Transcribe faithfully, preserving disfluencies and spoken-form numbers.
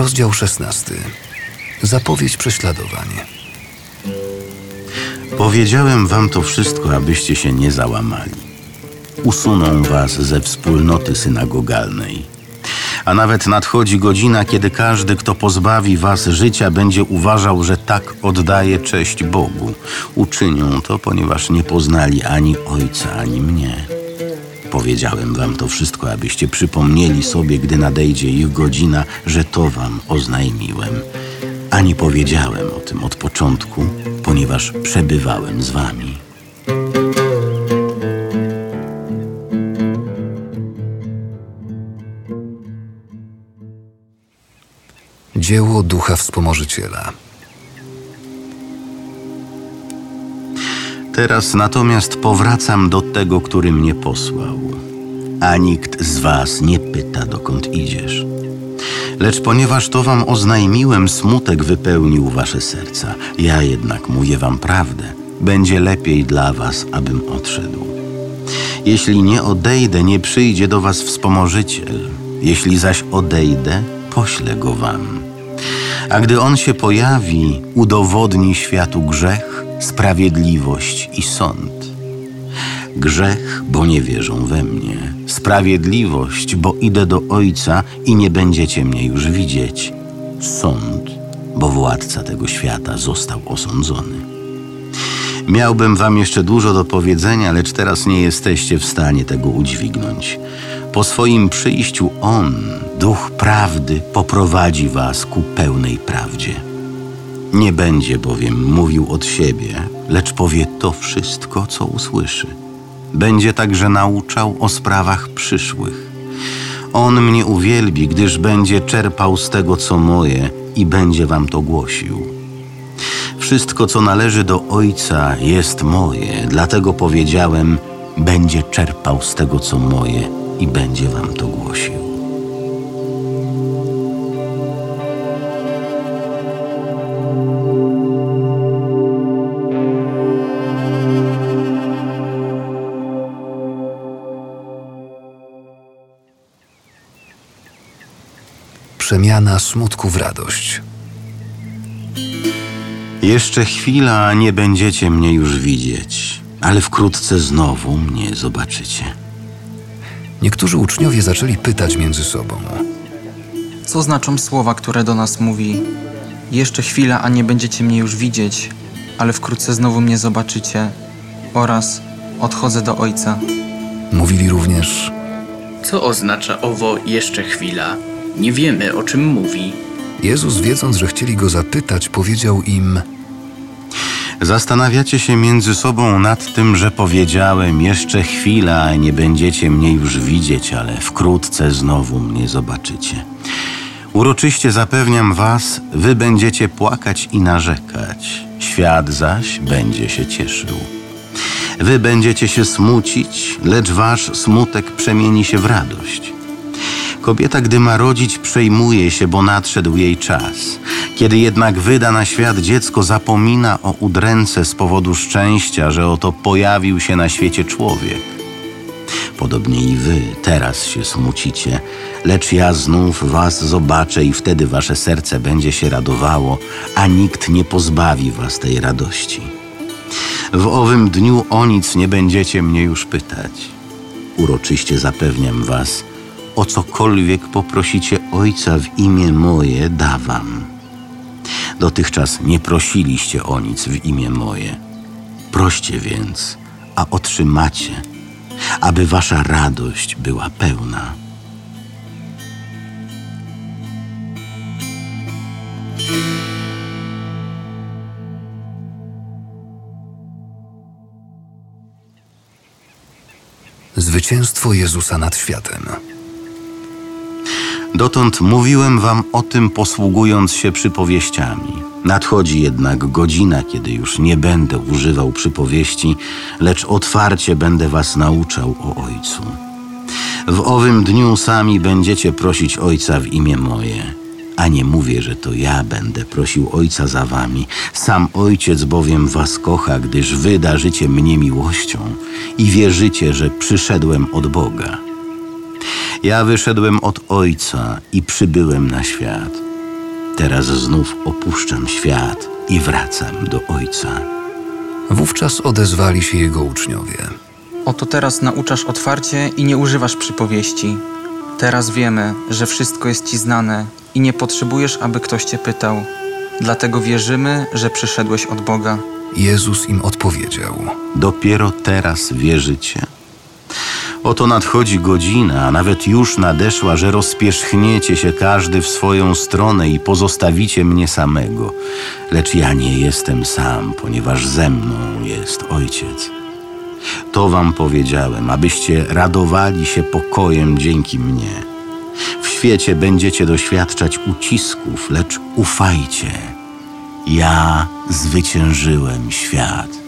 Rozdział szesnasty. Zapowiedź prześladowań. Powiedziałem wam to wszystko, abyście się nie załamali. Usuną was ze wspólnoty synagogalnej. A nawet nadchodzi godzina, kiedy każdy, kto pozbawi was życia, będzie uważał, że tak oddaje cześć Bogu. Uczynią to, ponieważ nie poznali ani Ojca, ani mnie. Powiedziałem wam to wszystko, abyście przypomnieli sobie, gdy nadejdzie ich godzina, że to wam oznajmiłem. A nie powiedziałem o tym od początku, ponieważ przebywałem z wami. Dzieło Ducha Wspomożyciela. Teraz natomiast powracam do tego, który mnie posłał. A nikt z was nie pyta, dokąd idziesz. Lecz ponieważ to wam oznajmiłem, smutek wypełnił wasze serca. Ja jednak mówię wam prawdę. Będzie lepiej dla was, abym odszedł. Jeśli nie odejdę, nie przyjdzie do was wspomożyciel. Jeśli zaś odejdę, poślę go wam. A gdy on się pojawi, udowodni światu grzech, sprawiedliwość i sąd. Grzech, bo nie wierzą we mnie. Sprawiedliwość, bo idę do Ojca i nie będziecie mnie już widzieć. Sąd, bo władca tego świata został osądzony. Miałbym wam jeszcze dużo do powiedzenia, lecz teraz nie jesteście w stanie tego udźwignąć. Po swoim przyjściu On, Duch Prawdy, poprowadzi was ku pełnej prawdzie. Nie będzie bowiem mówił od siebie, lecz powie to wszystko, co usłyszy. Będzie także nauczał o sprawach przyszłych. On mnie uwielbi, gdyż będzie czerpał z tego, co moje, i będzie wam to głosił. Wszystko, co należy do Ojca, jest moje, dlatego powiedziałem, będzie czerpał z tego, co moje, i będzie wam to głosił. Przemiana smutku w radość. Jeszcze chwila, a nie będziecie mnie już widzieć, ale wkrótce znowu mnie zobaczycie. Niektórzy uczniowie zaczęli pytać między sobą. Co znaczą słowa, które do nas mówi: jeszcze chwila, a nie będziecie mnie już widzieć, ale wkrótce znowu mnie zobaczycie, oraz odchodzę do Ojca. Mówili również: Co oznacza owo jeszcze chwila? Nie wiemy, o czym mówi. Jezus, wiedząc, że chcieli go zapytać, powiedział im: Zastanawiacie się między sobą nad tym, że powiedziałem, jeszcze chwila, a nie będziecie mnie już widzieć, ale wkrótce znowu mnie zobaczycie. Uroczyście zapewniam was, wy będziecie płakać i narzekać, świat zaś będzie się cieszył. Wy będziecie się smucić, lecz wasz smutek przemieni się w radość. Kobieta, gdy ma rodzić, przejmuje się, bo nadszedł jej czas. Kiedy jednak wyda na świat dziecko, zapomina o udręce z powodu szczęścia, że oto pojawił się na świecie człowiek. Podobnie i wy teraz się smucicie, lecz ja znów was zobaczę i wtedy wasze serce będzie się radowało, a nikt nie pozbawi was tej radości. W owym dniu o nic nie będziecie mnie już pytać. Uroczyście zapewniam was, o cokolwiek poprosicie Ojca w imię moje, da wam. Dotychczas nie prosiliście o nic w imię moje. Proście więc, a otrzymacie, aby wasza radość była pełna. Zwycięstwo Jezusa nad światem. Dotąd mówiłem wam o tym, posługując się przypowieściami. Nadchodzi jednak godzina, kiedy już nie będę używał przypowieści, lecz otwarcie będę was nauczał o Ojcu. W owym dniu sami będziecie prosić Ojca w imię moje, a nie mówię, że to ja będę prosił Ojca za wami. Sam Ojciec bowiem was kocha, gdyż wy darzycie mnie miłością i wierzycie, że przyszedłem od Boga. Ja wyszedłem od Ojca i przybyłem na świat. Teraz znów opuszczam świat i wracam do Ojca. Wówczas odezwali się jego uczniowie. Oto teraz nauczasz otwarcie i nie używasz przypowieści. Teraz wiemy, że wszystko jest ci znane i nie potrzebujesz, aby ktoś cię pytał. Dlatego wierzymy, że przyszedłeś od Boga. Jezus im odpowiedział. Dopiero teraz wierzycie? Oto nadchodzi godzina, a nawet już nadeszła, że rozpierzchniecie się każdy w swoją stronę i pozostawicie mnie samego. Lecz ja nie jestem sam, ponieważ ze mną jest Ojciec. To wam powiedziałem, abyście radowali się pokojem dzięki mnie. W świecie będziecie doświadczać ucisków, lecz ufajcie. Ja zwyciężyłem świat.